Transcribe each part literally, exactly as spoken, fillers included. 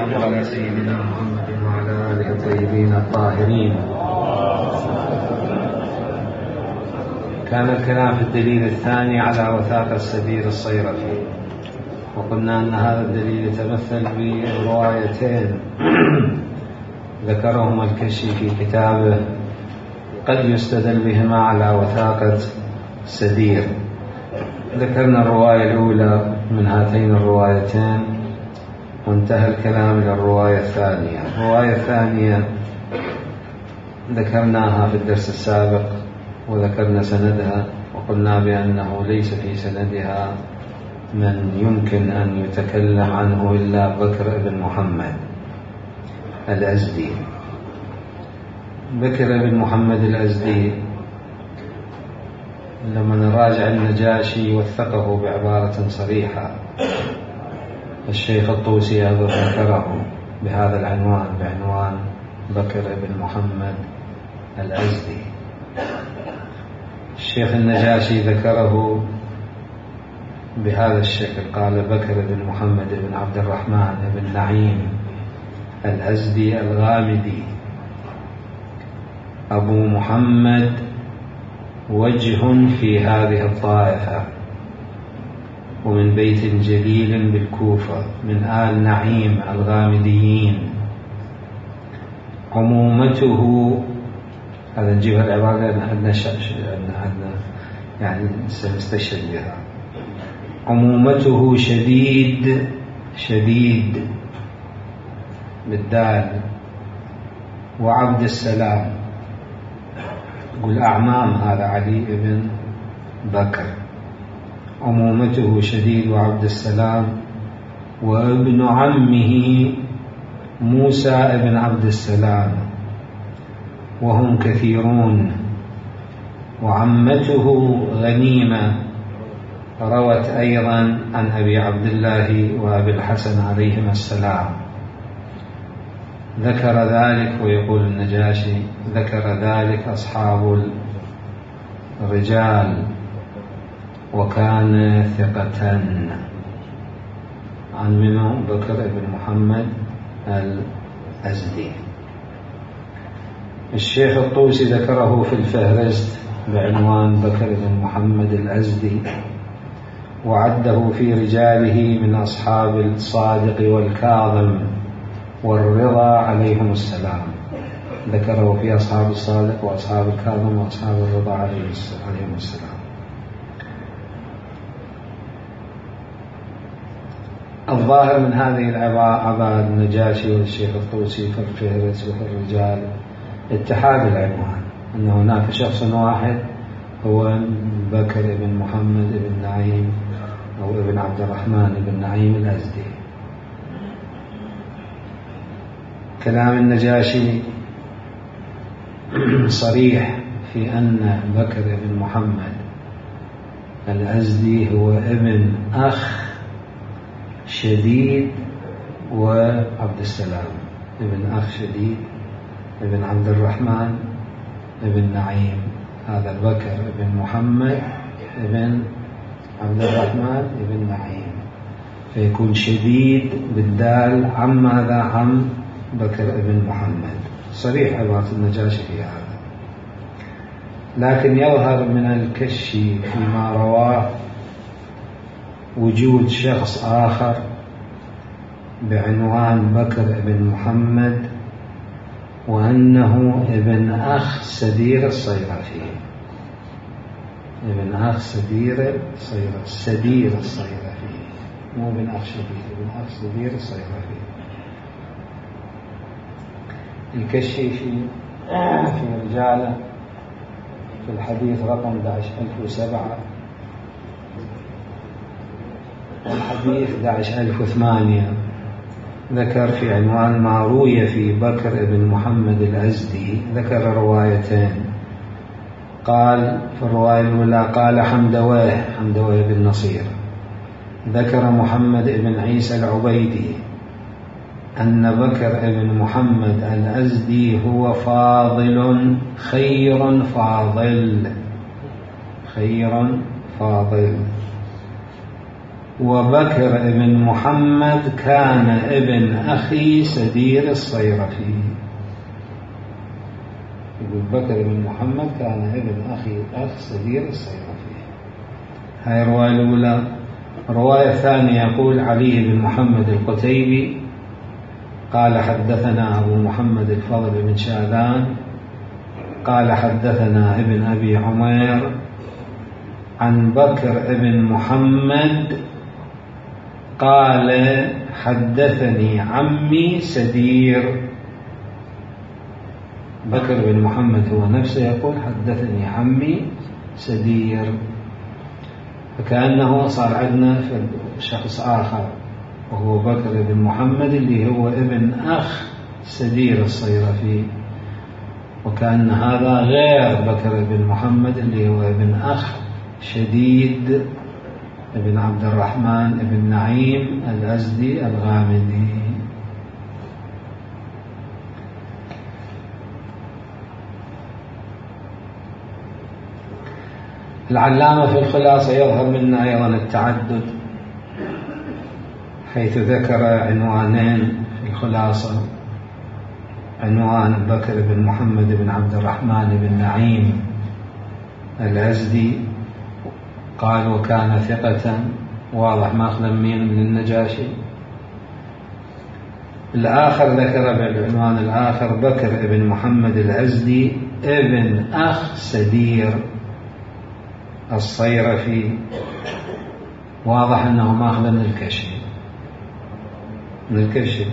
والسلام على سيدنا محمد وعلى آله الطيبين الطاهرين. كان الكلام في الدليل الثاني على وثاق السدير الصيرفي، وقلنا أن هذا الدليل يتمثل بروايتين ذكرهما الكشي في كتابه قد يستدل بهما على وثاقة السدير. ذكرنا الرواية الأولى من هاتين الروايتين وانتهى الكلام إلى الرواية الثانية. الرواية الثانية ذكرناها في الدرس السابق وذكرنا سندها، وقلنا بأنه ليس في سندها من يمكن أن يتكلم عنه إلا بكر بن محمد الأزدي. بكر بن محمد الأزدي لما نراجع النجاشي وثقه بعبارة صريحة، الشيخ الطوسي أيضا ذكره بهذا العنوان، بعنوان بكر بن محمد الأزدي. الشيخ النجاشي ذكره بهذا الشكل، قال بكر بن محمد بن عبد الرحمن بن نعيم الأزدي الغامدي أبو محمد، وجه في هذه الطائفة، ومن بيت جليل بالكوفة من آل نعيم الغامديين. عمومته، هذا نجيب العبارة لأن عندنا يعني سنستشهد بها. عمومته شديد شديد بالدال، وعبد السلام، يقول أعمام هذا علي بن بكر. عمومته شديد وعبد السلام، وابن عمه موسى بن عبد السلام، وهم كثيرون. وعمته غنيمة روت أيضا عن أبي عبد الله وأبي الحسن عليهما السلام. ذكر ذلك، ويقول النجاشي ذكر ذلك أصحاب الرجال، وكان ثقة. عن منه بكر بن محمد الأزدي. الشيخ الطوسي ذكره في الفهرست بعنوان بكر بن محمد الأزدي، وعده في رجاله من أصحاب الصادق والكاظم والرضا عليهم السلام. ذكره في أصحاب الصادق وأصحاب الكاظم وأصحاب الرضا عليهم السلام. الظاهر من هذه العبارة النجاشي والشيخ الطوسي في الفهرس وفي الرجال اتحاد العنوان، أن هناك شخص واحد هو بكر بن محمد بن نعيم أو ابن عبد الرحمن بن نعيم الأزدي. كلام النجاشي صريح في أن بكر بن محمد الأزدي هو ابن أخ شديد وعبد السلام، ابن أخ شديد ابن عبد الرحمن ابن نعيم. هذا بكر بن محمد ابن عبد الرحمن ابن نعيم، فيكون شديد بالدال عم ماذا؟ عم بكر بن محمد. صريح عبارة النجاشي في هذا. لكن يظهر من الكشي فيما رواه وجود شخص آخر بعنوان بكر بن محمد، وأنه ابن أخ سدير الصيرفي. ابن أخ سدير الصيرفي، سدير الصيرفي، مو ابن أخ شديد، ابن أخ سدير الصيرفي. الكشي في في رجاله في الحديث رقم أحد عشر ألف وسبعة، الحديث أحد عشر ألف وثمانية، ذكر في عنوان ما روي في بكر بن محمد الأزدي، ذكر روايتين. قال في الرواية الأولى قال حمدويه حمدويه بن نصير، ذكر محمد بن عيسى العبيدي أن بكر بن محمد الأزدي هو فاضل خير فاضل خير فاضل وبكر ابن محمد كان ابن أخي سدير الصيرفي. يقول بكر بن محمد كان ابن أخي أخ سدير الصيرفي. هاي الرواية الأولى. الرواية الثانية يقول علي بن محمد القتيبي قال حدثنا أبو محمد الفضل بن شاذان قال حدثنا ابن أبي عمير عن بكر بن محمد قال حدثني عمي سدير. بكر بن محمد هو نفسه يقول حدثني عمي سدير، فكأنه صار عندنا شخص آخر وهو بكر بن محمد اللي هو ابن أخ سدير الصيرفي، وكأن هذا غير بكر بن محمد اللي هو ابن أخ شديد ابن عبد الرحمن ابن نعيم الأزدي الغامدي. العلامة في الخلاصة يظهر منا أيضا التعدد، حيث ذكر عنوانين في الخلاصة: عنوان بكر بن محمد بن عبد الرحمن بن نعيم الأزدي، قال وكان ثقة، واضح ماخذ مين من النجاشي. الآخر ذكر بالعنوان الآخر بكر بن محمد الأزدي ابن أخ سدير الصيرفي، واضح أنه ماخذ من الكشي من الكشي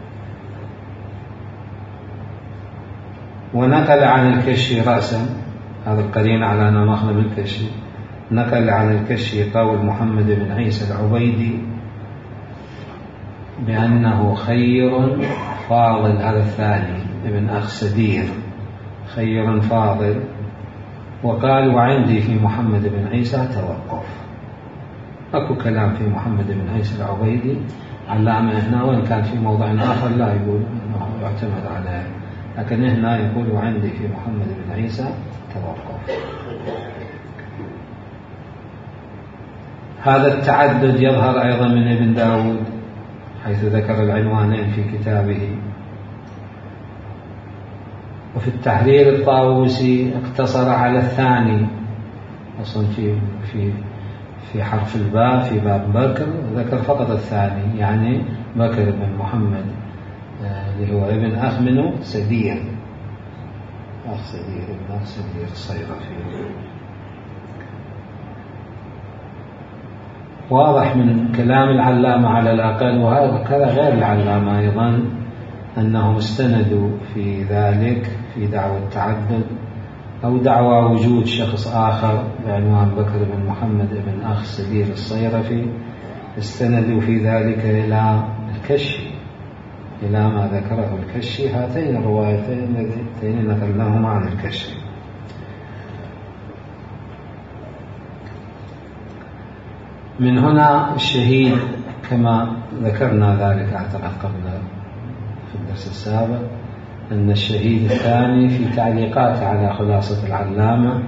ونقل عن الكشي رأسا، هذا القرين على أنه ماخذ من الكشي. نقل عن الكشي قول محمد بن عيسى العبيدي بأنه خير فاضل، هذا الثاني ابن أخ سدير خير فاضل، وقال وعندي في محمد بن عيسى توقف. أكو كلام في محمد بن عيسى العبيدي علامة هنا، وإن كان في موضع آخر لا يقول أنه يعتمد عليه، لكن هنا يقول وعندي في محمد بن عيسى توقف. هذا التعدد يظهر أيضا من ابن داود، حيث ذكر العنوانين في كتابه. وفي التحرير الطاووسي اقتصر على الثاني، أصلا في في في حرف الباء في باب بكر ذكر فقط الثاني، يعني بكر بن محمد اللي هو ابن أخ منه سدير، أخ سدير ابن أخ سدير الصيرفي. واضح من كلام العلامة على الأقل، وهذا غير العلامة أيضا، أنهم استندوا في ذلك في دعوى التعدد أو دعوى وجود شخص آخر بعنوان بكر بن محمد بن أخ سدير الصيرفي، استندوا في ذلك إلى الكشي، إلى ما ذكره الكشي. هاتين الروايتين اللتين نقلناهما عن الكشي. من هنا الشهيد كما ذكرنا ذلك أعتقد قبل في الدرس السابق، أن الشهيد الثاني في تعليقات على خلاصة العلامة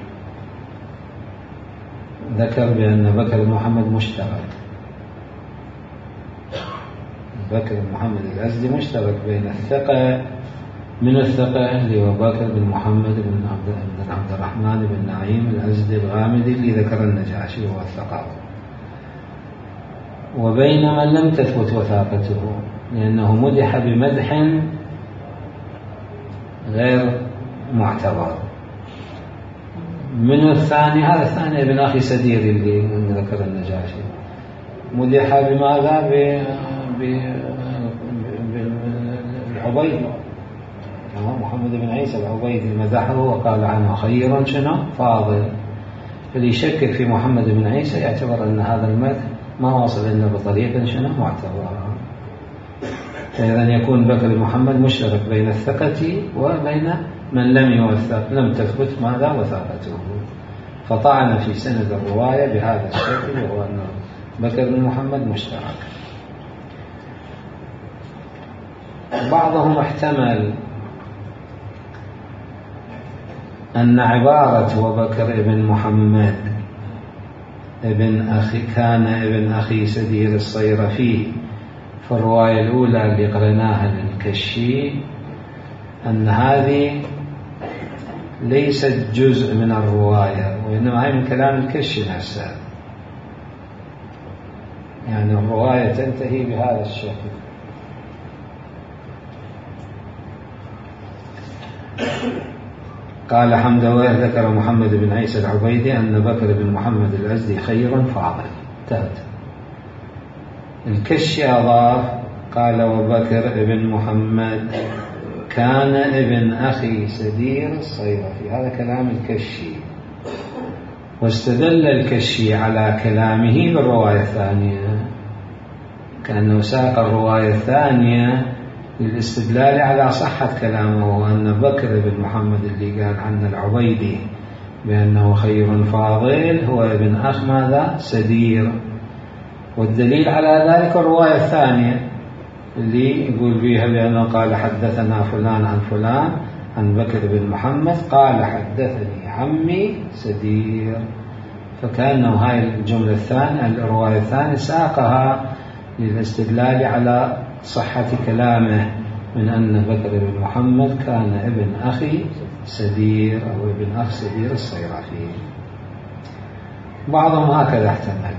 ذكر بأن بكر بن محمد مشترك، بكر بن محمد الأزدي مشترك بين الثقة من الثقة اللي هو بكر بن محمد بن عبد الرحمن بن نعيم الأزدي الغامدي اللي ذكر النجاشي هو الثقة، وبين من لم تثبت وثاقته لأنه مدح بمدح غير معتبر. من الثاني، هذا الثاني ابن أخي سدير اللي ذكر النجاشي، مدح بماذا؟ بالعبيدي، محمد بن عيسى العبيدي مدحه وقال عنه خير شنو فاضل. اللي يشكك في محمد بن عيسى يعتبر أن هذا المدح ما وصل إلا بطريقة شنو معتبرة. إذا يكون بكر بن محمد مشترك بين الثقة وبين من لم يوثق، لم تثبت ماذا وثاقته، فطعن في سند الرواية بهذا الشكل، وهو أن بكر بن محمد مشترك. بعضهم احتمل أن عبارة وبكر بن محمد ابن أخي كان ابن أخي سدير الصيرفي. في الرواية الأولى اللي قرناها للكشي أن هذه ليست جزء من الرواية، وإنما هي من كلام الكشي نفسه، يعني الرواية تنتهي بهذا الشكل. قال حمدويه ذكر محمد بن عيسى العبيدي أن بكر بن محمد الأزدي خير فاضل. تهت الكشي أضاف قال وبكر بن محمد كان ابن أخي سدير الصيرفي. هذا كلام الكشي، واستدل الكشي على كلامه بالرواية الثانية، كأنه ساق الرواية الثانية للاستدلال على صحة كلامه، وأن بكر بن محمد اللي قال عن العبيدي بأنه خير فاضل هو ابن أخ ماذا؟ سدير. والدليل على ذلك الرواية الثانية اللي يقول فيها بأنه قال حدثنا فلان عن فلان عن بكر بن محمد قال حدثني عمي سدير، فكأنه هاي الجملة الثانية الرواية الثانية ساقها للاستدلال على صحة كلامه من أن بكر بن محمد كان ابن أخي سدير أو ابن أخ سدير الصيرفي. بعضهم هكذا احتمل.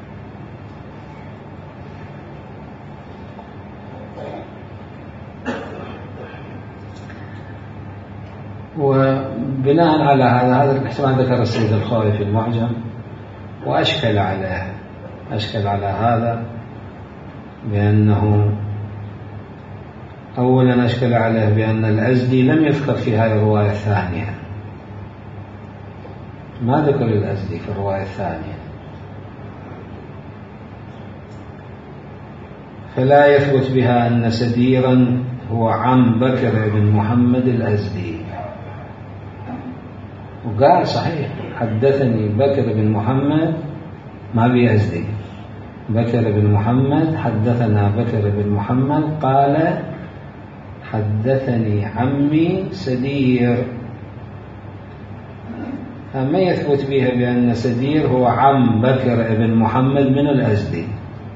وبناء على هذا هذا الاحتمال ذكر السيد الخوئي في المعجم وأشكل عليه أشكل على هذا بأنه أولا أشكل عليه بأن الأزدي لم يذكر في هذه الرواية الثانية، ما ذكر الأزدي في الرواية الثانية، فلا يثبت بها أن سديرا هو عم بكر بن محمد الأزدي. وقال صحيح حدثني بكر بن محمد ما بيأزدي، بكر بن محمد حدثنا بكر بن محمد قال حدثني عمي سدير، فما يثبت بها بأن سدير هو عم بكر بن محمد من الأزدي،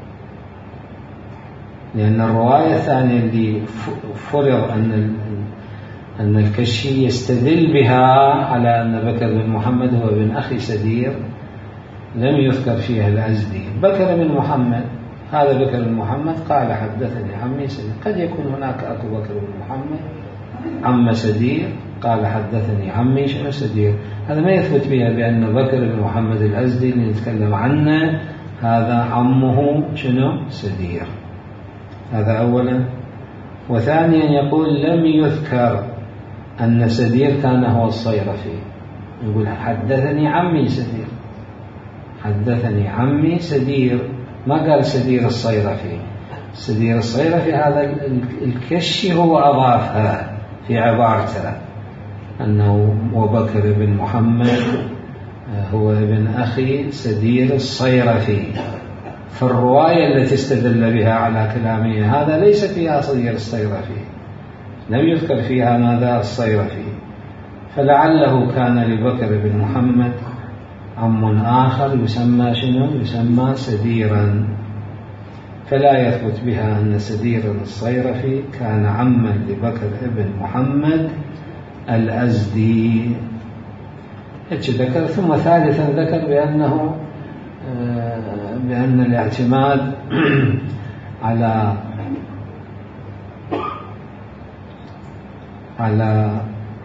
لأن الرواية الثانية اللي فرض أن أن الكشي يستدل بها على أن بكر بن محمد هو ابن أخي سدير لم يذكر فيها الأزدي. بكر بن محمد هذا بكر بن محمد قال حدثني عمي سدير، قد يكون هناك أكو بكر بن محمد عم سدير قال حدثني عمي شنو سدير، هذا ما يثبت بها بأن بكر بن محمد الأزدي اللي نتكلم عنه هذا عمه شنو سدير. هذا أولا. وثانيا يقول لم يذكر أن سدير كان هو الصيرفي، يقول حدثني عمي سدير، حدثني عمي سدير، ما قال سدير الصيرفي. سدير الصيرفي هذا الكشي هو أضافها في عبارته أنه وبكر بن محمد هو ابن أخي سدير الصيرفي. في الرواية التي استدل بها على كلامه هذا ليس فيها سدير الصيرفي، لم يذكر فيها ماذا الصيرفي، فلعله كان لبكر بن محمد عم آخر يسمى شنو؟ يسمى سديرا، فلا يثبت بها أن سدير الصيرفي كان عما لبكر بن محمد الأزدي. ذكر. ثم ثالثا ذكر بأنه بأن الاعتماد على على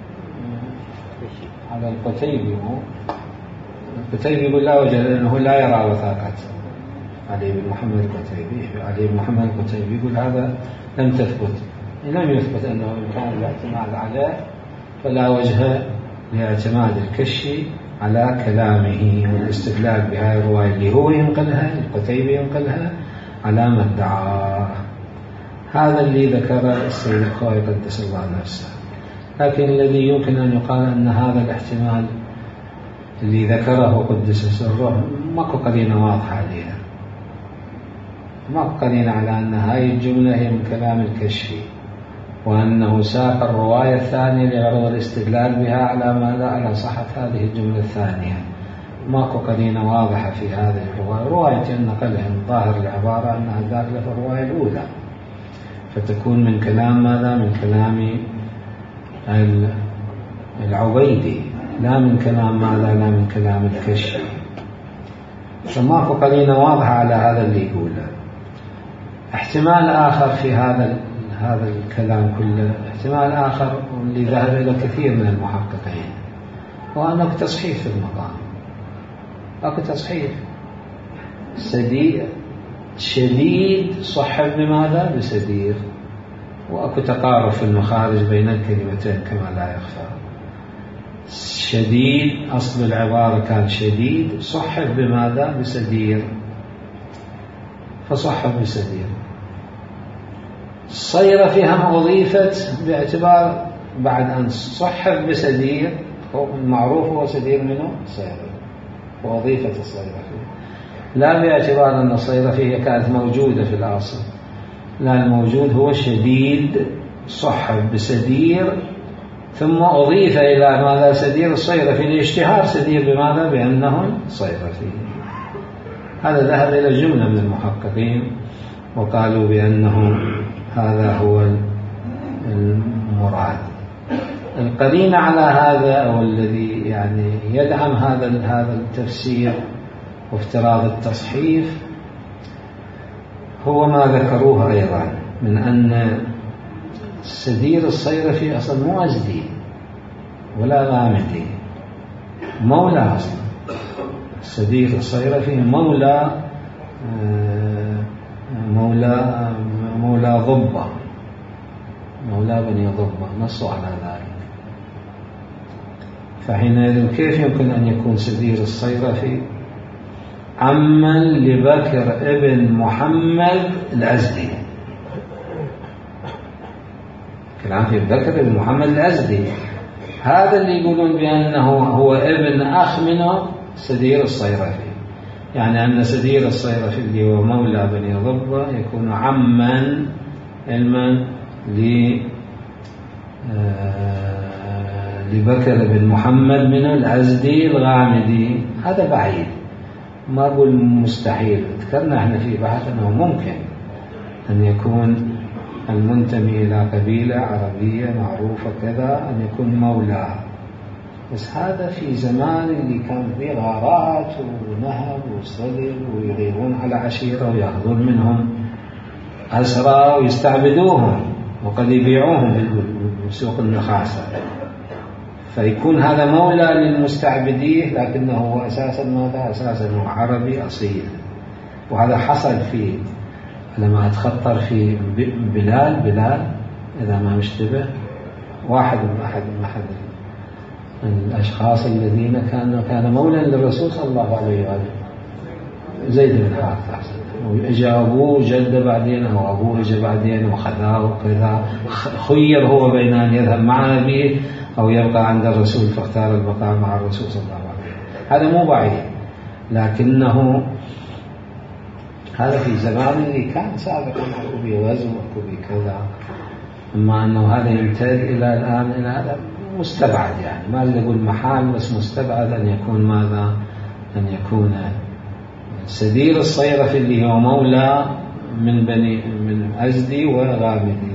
على القتيبي، القتيبي يقول لا وجه لأنه لا يرى وثاقة علي بن محمد القتيبي. علي بن محمد القتيبي يقول هذا لم تثبت، لم يثبت أنه كان الاعتماد عليه، فلا وجه لاعتماد الكشي على كلامه والاستدلال بهذه الرواية اللي هو ينقلها القتيبي ينقلها على ما ادعاه. هذا اللي ذكر السيد الخوئي قدس الله نفسه. لكن الذي يمكن أن يقال أن هذا الاحتمال اللي ذكره قدس سره ماكو قرينة واضحة عليها، ماكو قرينة على أن هاي الجملة هي من كلام الكشفي، وأنه ساق الرواية الثانية لغرض الاستدلال بها على ماذا؟ على صحة هذه الجملة الثانية. ماكو قرينة واضحة في هذه الرواية. رواية نقلها من ظاهر العبارة أنها داخلة في الرواية الأولى، فتكون من كلام ماذا؟ من كلام العبيدي، لا من كلام ماذا؟ لا من كلام الكشف. فماكو قرينة واضحة على هذا اللي يقوله. احتمال آخر في هذا هذا الكلام كله، احتمال آخر اللي ذهب إلى كثير من المحققين، وأنه تصحيح في المقام. أكو تصحيح سدير شديد صحب بماذا؟ بسدير. وأكو تقارب في المخارج بين الكلمتين كما لا يخفى. شديد أصل العبارة كان شديد، صحب بماذا؟ بسدير، فصحب بسدير. الصيرة فيها أضيفت باعتبار بعد أن صحب بسدير، المعروف هو سدير منه صيرة، وأضيفت الصيرة فيه، لا باعتبار أن الصيرة فيه كانت موجودة في الأصل، لا، الموجود هو شديد صحب بسدير، ثم أضيف إلى ماذا؟ سدير الصيرة في الاشتهار سدير بماذا؟ بأنه صيرة فيه. هذا ذهب إلى جملة من المحققين وقالوا بأنه هذا هو المراد. القرينة على هذا أو الذي يعني يدعم هذا هذا التفسير وافتراض التصحيف هو ما ذكروه أيضا من أن سدير الصيرفي أصلا مو أزدي ولا غامدي، مولى أصلا. سدير الصيرفي مولى مولى مولى ضبة، مولى بني ضبة، نصوا على ذلك. فحينئذ كيف يمكن أن يكون سدير الصيرفي عما لبكر ابن محمد الأزدي؟ كلام في بكر ابن محمد الأزدي، هذا اللي يقولون بأنه هو ابن أخ منه سدير الصيرفي، يعني أن سدير الصيرفي اللي هو مولى بني ضبة يكون عما علما لبكر بن محمد من الأزدي الغامدي. هذا بعيد، ما أقول مستحيل. ذكرنا احنا في بحث أنه ممكن أن يكون المنتمي إلى قبيلة عربية معروفة كذا أن يكون مولى، بس هذا في زمان اللي كان فيه غارات ونهب وصلب ويغيرون على عشيرة ويأخذون منهم أسرى ويستعبدوهم وقد يبيعوهم بسوق النخاسة، فيكون هذا مولى للمستعبدين لكنه هو أساسا ماذا؟ أساسا هو عربي أصيل. وهذا حصل في لما أتخطر في بلال بلال إذا ما مشتبه، واحد من أحد من أحد الأشخاص الذين كان كان مولى للرسول صلى الله عليه وآله، زيد بن حارثة أحسن، وإجا أبوه جد بعدين أو أبوه إجا بعدين وخذاه وكذا، خير هو بين أن يذهب مع أبيه أو يبقى عند الرسول، فاختار البقاء مع الرسول صلى الله عليه وسلم. هذا مو بعيد، لكنه هذا في زمان اللي كان سابقا أكو بي غزو أكو بي كذا، أما أنه هذا يمتد إلى الآن إلى هذا مستبعد، يعني ما أريد أقول محال بس مستبعد أن يكون ماذا؟ أن يكون سدير الصيرفي اللي هو مولى من بني من أزدي وغامدي.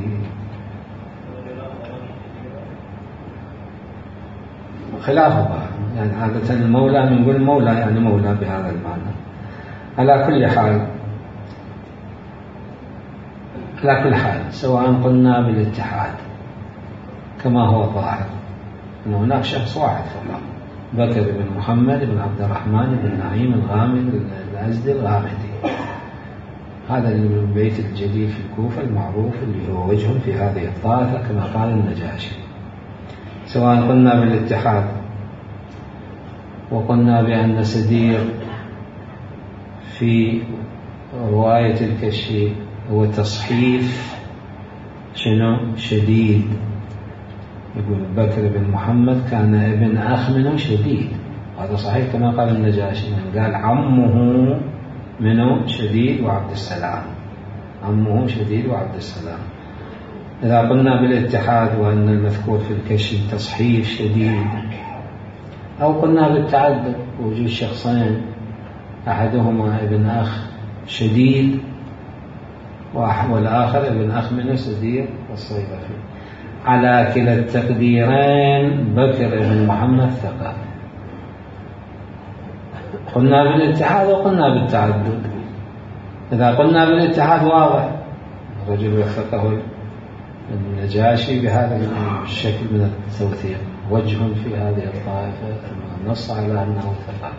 خلافه يعني عادة المولى من نقول مولى يعني مولى بهذا المعنى. على كل حال على كل حال سواء قلنا بالاتحاد كما هو ظاهر أن هناك شخص واحد فقط، بكر بن محمد بن عبد الرحمن بن نعيم الغامد الأزدي الغامدي، هذا البيت الجديد في الكوفة المعروف اللي هو وجه في هذه الطائفة كما قال النجاشي. سواء قلنا بالاتحاد وقلنا بأن سدير في رواية الكشي هو تصحيف شنو؟ شديد. يقول بكر بن محمد كان ابن أخ منه شديد، وهذا صحيح كما قال النجاشي، من قال عمه منه شديد وعبد السلام، عمه شديد وعبد السلام. إذا قلنا بالاتحاد وأن المذكور في الكشي تصحيف شديد أو قلنا بالتعدد، وجود شخصين أحدهما ابن أخ شديد والآخر ابن أخ من السدير والصيرفي. على كلا التقديرين بكر بن محمد ثقة. قلنا بالاتحاد وقلنا بالتعدد. إذا قلنا بالاتحاد واضح، الرجل وثقه النجاشي بهذا الشكل من التوثيق، وجه في هذه الطائفة نص على أنه ثقة.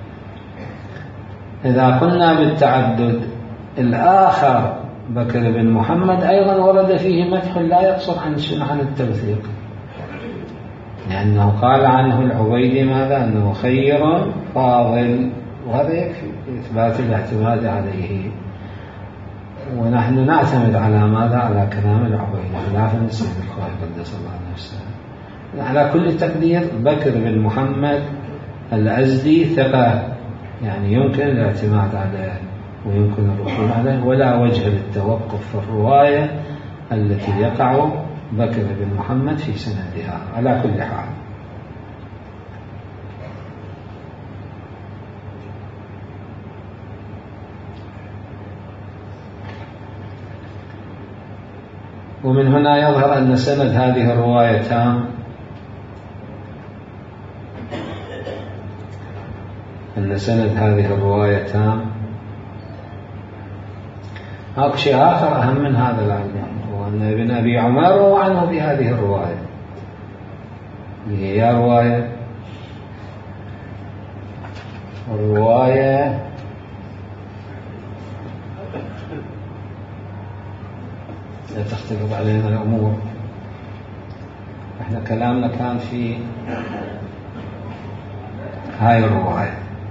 إذا قلنا بالتعدد، الآخر بكر بن محمد أيضا ورد فيه مدح لا يقصر عن عن التوثيق، لأنه قال عنه العبيدي ماذا؟ أنه خير فاضل، وهذا يكفي إثبات الاعتماد عليه. ونحن نعتمد على ماذا؟ على كلام العبيدي خلافا للسيد الخوئي قدس الله نفسه. على كل تقدير بكر بن محمد الأزدي ثقة، يعني يمكن الاعتماد عليه ويمكن الرجوع عليه، ولا وجه للتوقف في الرواية التي يقع بكر بن محمد في سندها على كل حال. ومن هنا يظهر أن سند هذه الرواية تام، أن سند هذه الرواية تام. هناك شيء آخر أهم من هذا العلم، هو أن ابن أبي عمر روى عنه بهذه الرواية، هي رواية الرواية لا تختلف علينا الأمور. احنا كلامنا كان في هاي الرواية،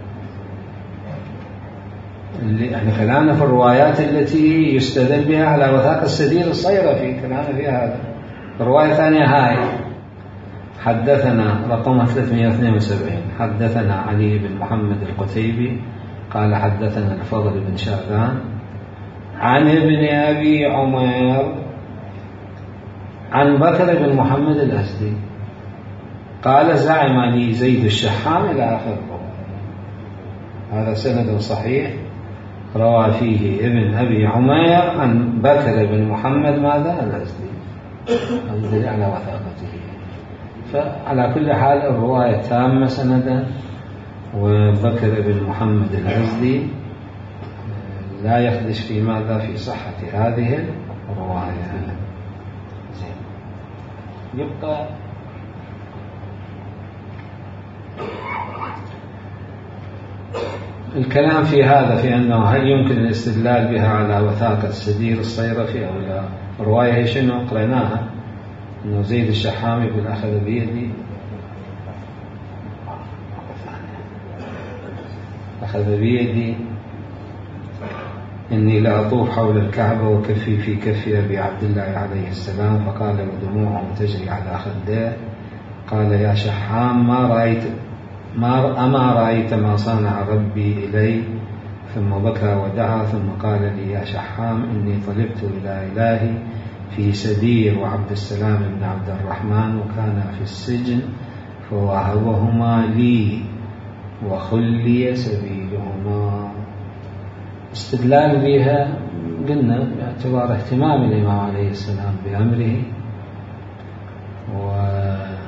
اللي احنا كلامنا في الروايات التي يستدل بها على وثاق السدير الصيرفي، كلامنا فيها هذا. الرواية الثانية هاي، حدثنا رقم ثلاثمائة واثنين وسبعين، حدثنا علي بن محمد القتيبي قال حدثنا الفضل بن شاذان عن ابن أبي عمر عن بكر بن محمد الأزدي قال زعم لي زيد الشحام إلى آخر الرواية. هذا سند صحيح روى فيه ابن أبي عمر عن بكر بن محمد ماذا؟ الأزدي، الذي على وثاقته. فعلى كل حال الرواية تامة سندا، وبكر بن محمد الأزدي لا يخدش في ماذا؟ في صحة هذه الرواية. يبقى الكلام في هذا، في أنه هل يمكن الاستدلال بها على وثاقة السدير الصيرفي أو لا. الرواية هي شنو قريناها؟ أنه زيد الشحامي يقول أخذ بيدي أخذ بيدي إني لأطوف حول الكعبة وكفي في كف أبي عبد الله عليه السلام، فقال ودموعه تجري على خديه، قال يا شحام ما رأيت ما أما رأيت ما صنع ربي إلي؟ ثم بكى ودعا، ثم قال لي يا شحام إني طلبت إلى إلهي في سدير وعبد السلام بن عبد الرحمن وكان في السجن فوهبهما لي وخلي سبيلهما. استدلال بها قلنا باعتبار اهتمام الإمام عليه السلام بأمره و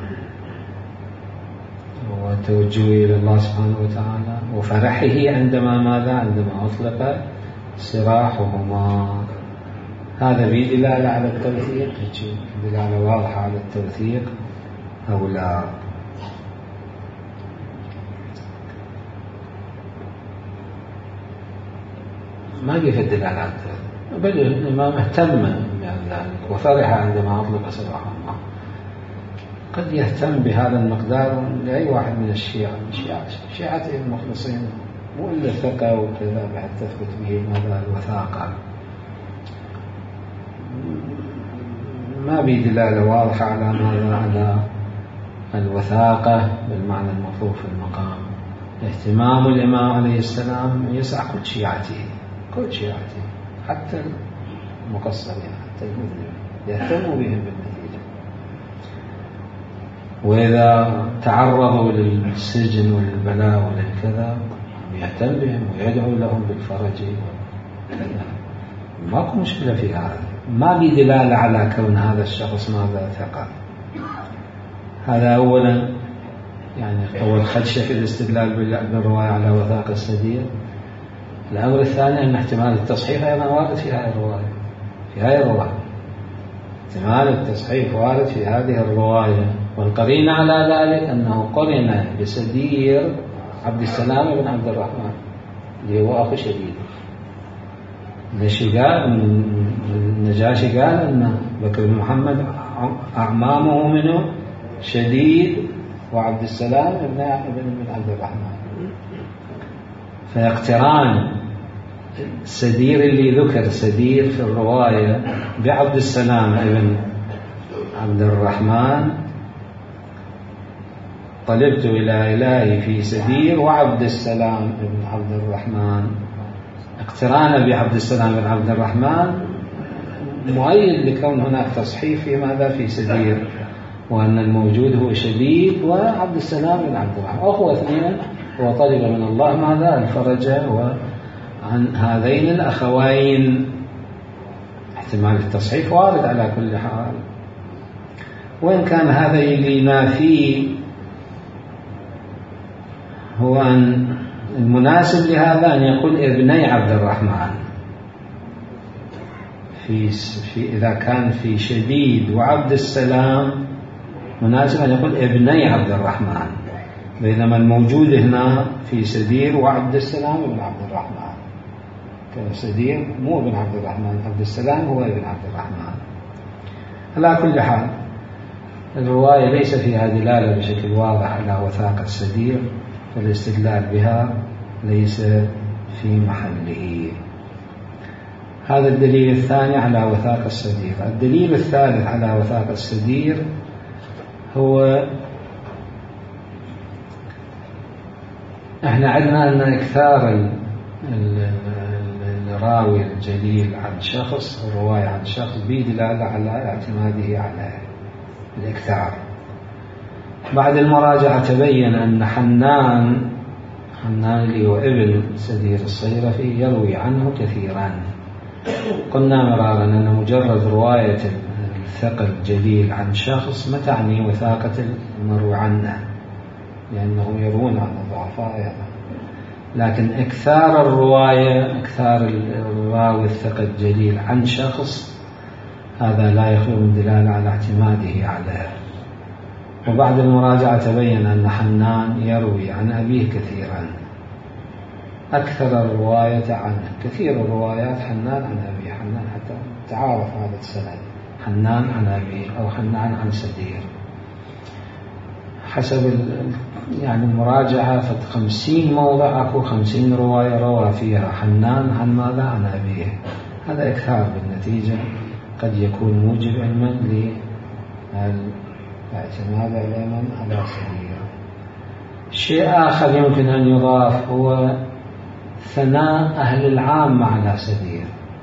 وتوجهه إلى الله سبحانه وتعالى وفرحه عندما ماذا؟ عندما أطلق سراحهما. هذا في دلالة على التوثيق، دلالة واضحة على التوثيق أو لا. ما جاء في الدلالة على التوثيق، بل الإمام اهتم بذلك وفرح عندما أطلق سراحهما. قد يهتم بهذا المقدار لأي واحد من الشيعة شيعته المخلصين، مو إلا الثقة وكذا بعد تثبت به ماذا؟ الوثاقة. ما بي دلالة واضحة على ماذا؟ على الوثاقة بالمعنى المطلوب في المقام. اهتمام الإمام عليه السلام يسع كل شيعته، كل شيعته حتى المقصرين حتى المذنبين يهتموا بهم بالنتيجة. وإذا تعرضوا للسجن والبلاء وللكذا يهتم بهم ويدعو لهم بالفرج وكذا. ماكو مشكلة في هذا، ما بي دلالة على كون هذا الشخص ماذا ثقة. هذا أولا، يعني أول خدشة في الاستدلال بالرواية على وثاق السدير. الأمر الثاني أن احتمال التصحيح أيضا وارد في هذه الرواية في هذه الرواية احتمال التصحيح وارد في هذه الرواية، والقرينة على ذلك أنه قرن بسدير عبد السلام بن عبد الرحمن اللي هو أخو شديد. النجاشي قال أن بكر بن محمد أعمامه منه شديد وعبد السلام بن عبد الرحمن، فاقتران السدير اللي ذكر سدير في الرواية بعبد السلام بن عبد الرحمن، طلبت إلى إلهي في سدير وعبد السلام بن عبد الرحمن، اقتران بعبد السلام بن عبد الرحمن مؤيد لكون هناك تصحيح في ماذا في سدير، وأن الموجود هو شديد وعبد السلام بن عبد الرحمن أخوة اثنين، وطلب من الله ماذا الفرج وعن هذين الأخوين. احتمال التصحيح وارد على كل حال، وإن كان هذا اللي ينافيه هو أن المناسب لهذا أن يقول ابني عبد الرحمن في, في إذا كان في شديد وعبد السلام مناسب أن يقول ابني عبد الرحمن، بينما الموجود هنا في سدير وعبد السلام ابن عبد الرحمن. سدير مو ابن عبد الرحمن، عبد السلام هو ابن عبد الرحمن. على كل حال الرواية ليس فيها دلالة بشكل واضح على وثاقة سدير، فالاستدلال بها ليس في محله. هذا الدليل الثاني على وثاق السدير. الدليل الثالث على وثاق السدير هو احنا عندنا ان اكثار الراوي الجليل عن شخص، الرواية عن شخص بدلالة على اعتماده على الاكثار. بعد المراجعة تبين أن حنان حنان اللي هو ابن سدير الصيرفي يروي عنه كثيرا. قلنا مرارا أن مجرد رواية الثقل الجليل عن شخص ما تعني وثاقة المروي عنه، لأنهم يروون عن الضعفاء أيضا. لكن إكثار الرواية، إكثار الراوي الثقل الجليل عن شخص، هذا لا يخلو من دلالة على اعتماده عليه. وبعد المراجعة تبين أن حنان يروي عن أبيه كثيرا، أكثر الرواية عنه، كثير الروايات حنان عن أبيه، حنان حتى تعارف هذا السند، حنان عن أبيه أو حنان عن سدير. حسب يعني المراجعة فخمسين موضع أكو خمسين رواية روى فيها حنان عن ماذا؟ عن أبيه. هذا إكثار بالنتيجة قد يكون موجب علما للاعتماد على من على سدير. شيء آخر يمكن أن يضاف هو ثناء أهل العامة على سدير.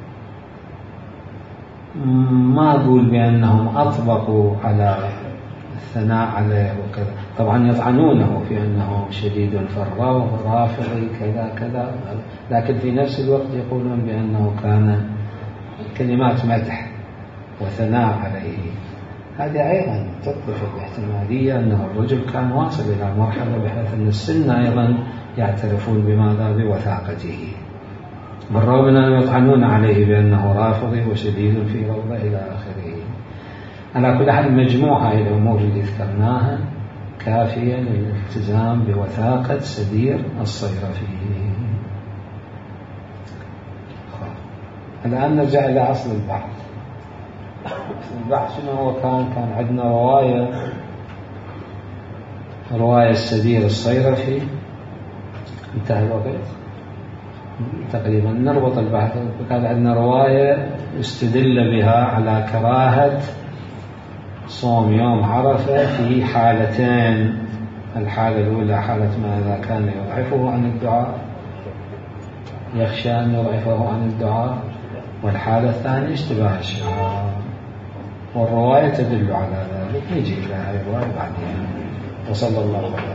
ما أقول بأنهم أطبقوا على الثناء عليه وكذا، طبعا يطعنونه في أنه شديد فراو رافضي كذا كذا، لكن في نفس الوقت يقولون بأنه كان كلمات مدح وثناء عليه. هذه أيضا تطبق الاحتمالية أنه الرجل كان واصل إلى مرحلة بحيث أن السن أيضا يعترفون بماذا؟ بوثاقته، بالرغم من أن يطعنون عليه بأنه رافضي وشديد في روضة إلى آخره. على كل حال مجموعة الأمور اللي ذكرناها كافية للالتزام بوثاقة سدير الصيرفي. الآن نرجع إلى أصل البحث. البحث شنو هو؟ كان كان عندنا رواية رواية السدير الصيرفي، انتهى الوقت تقريبا، نربط البحث. كان عندنا رواية استدل بها على كراهة صوم يوم عرفة في حالتين. الحالة الأولى حالة ما إذا كان يضعفه عن الدعاء، يخشى أن يضعفه عن الدعاء، والحالة الثانية اشتباه الشهوة. والرواية تدل على ذلك. نجي إلى هذه الرواية بعدين. وصلى الله عليه وسلم.